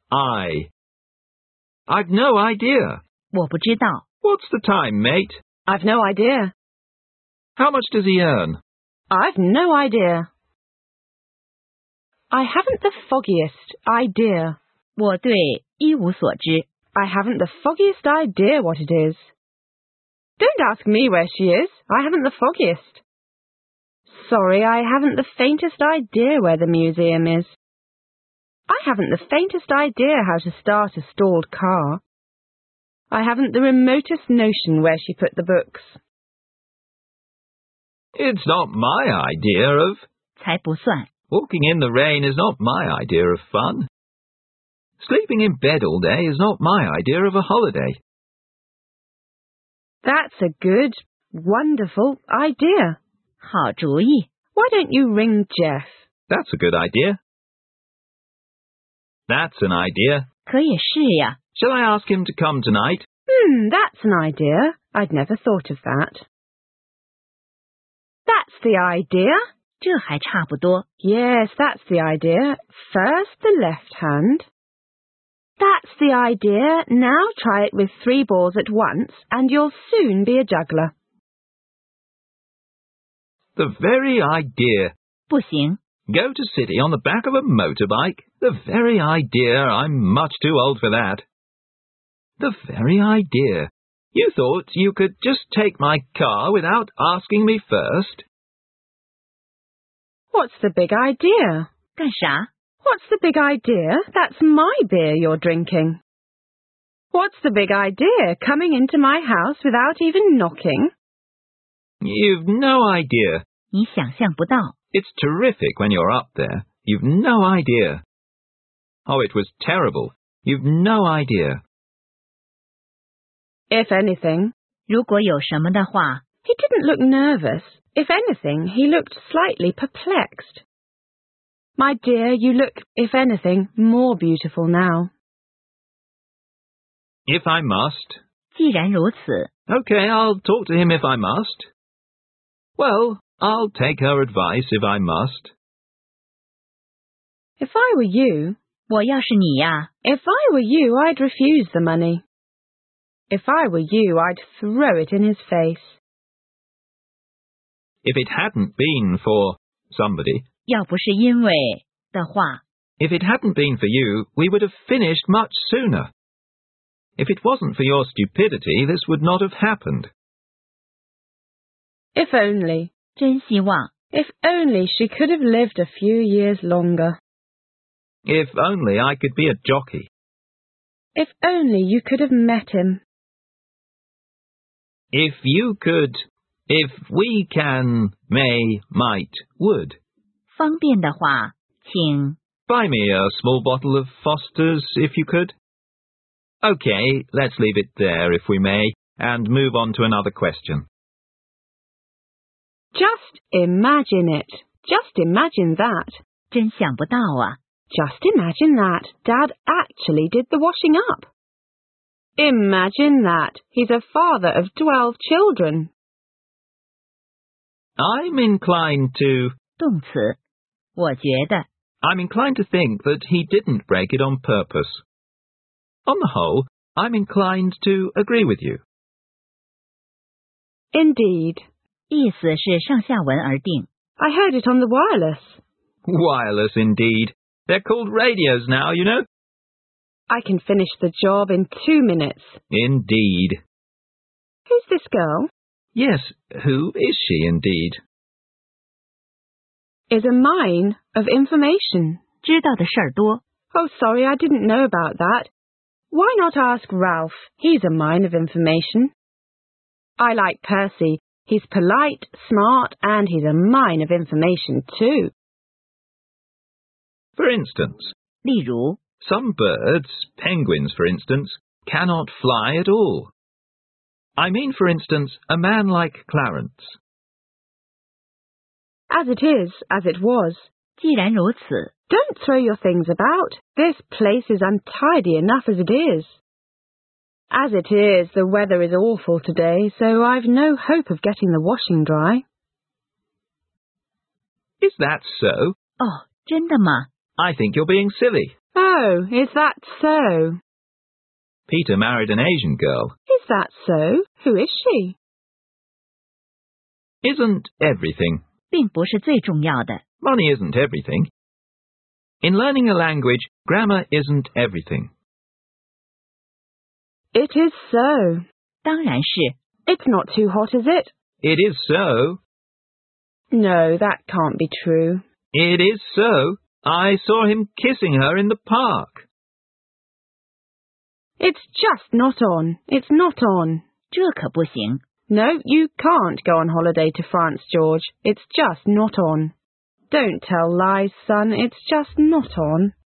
I've no idea. 我不知道。 What's the time, mate? I've no idea. How much does he earn? I've no idea. I haven't the foggiest idea. 我对一无所知。 I haven't the foggiest idea what it is. Don't ask me where she is. I haven't the foggiest. Sorry, I haven't the faintest idea where the museum is. I haven't the faintest idea how to start a stalled car. I haven't the remotest notion where she put the books. It's not my idea of... 才不算。 Walking in the rain is not my idea of fun. Sleeping in bed all day is not my idea of a holiday. That's a good, wonderful idea. 好主意。 Why don't you ring Jeff? That's a good idea. That's an idea. 可以试呀。 Shall I ask him to come tonight? That's an idea. I'd never thought of that. That's the idea. 这还差不多。 Yes, that's the idea. First the left hand. That's the idea. Now try it with 3 balls at once and you'll soon be a juggler. The very idea. 不行。 Go to city on the back of a motorbike. The very idea. I'm much too old for that. The very idea. You thought you could just take my car without asking me first? What's the big idea? 干啥？ What's the big idea? That's my beer you're drinking. What's the big idea? Coming into my house without even knocking? You've no idea. 你想象不到。 It's terrific when you're up there. You've no idea. Oh, it was terrible. You've no idea. If anything. 如果有什么的话。 He didn't look nervous. If anything, he looked slightly perplexed. My dear, you look, if anything, more beautiful now. If I must. 既然如此。 Okay, I'll talk to him if I must. Well, I'll take her advice if I must. If I were you... 我要是你呀。 If I were you, I'd refuse the money. If I were you, I'd throw it in his face. If it hadn't been for somebody. 要不是因为的话。 If it hadn't been for you, we would have finished much sooner. If it wasn't for your stupidity, this would not have happened. If only. 真希望。 If only she could have lived a few years longer. If only I could be a jockey. If only you could have met him. If you could, if we can, may, might, would. 方便的话，请 Buy me a small bottle of Foster's if you could. Okay, let's leave it there if we may, and move on to another question. Just imagine it. Just imagine that. 真想不到啊。 Just imagine that. Dad actually did the washing up. Imagine that. He's a father of 12 children. I'm inclined to... 动词，我觉得 I'm inclined to think that he didn't break it on purpose. On the whole, I'm inclined to agree with you. Indeed. 意思是上下文而定。 I heard it on the wireless. Wireless indeed. They're called radios now, you know. I can finish the job in 2 minutes. Indeed. Who's this girl? Yes, who is she indeed? Is a mine of information. 知道的事儿多。 Oh, sorry, I didn't know about that. Why not ask Ralph? He's a mine of information. I like Percy. He's polite, smart, and he's a mine of information too. For instance, 例如 some birds, penguins for instance, cannot fly at all. I mean, for instance, a man like Clarence. As it is, as it was. 既然如此， Don't throw your things about. This place is untidy enough as it is. As it is, the weather is awful today, so I've no hope of getting the washing dry. Is that so? 哦，真的吗？ I think you're being silly. Oh, is that so? Peter married an Asian girl. Is that so? Who is she? Isn't everything. 并不是最重要的。 Money isn't everything. In learning a language, grammar isn't everything. It is so. 当然是， It's not too hot, is it? It is so. No, that can't be true. It is so. I saw him kissing her in the park. It's just not on. It's not on. 这可不行。 No, you can't go on holiday to France, George. It's just not on. Don't tell lies, son. It's just not on.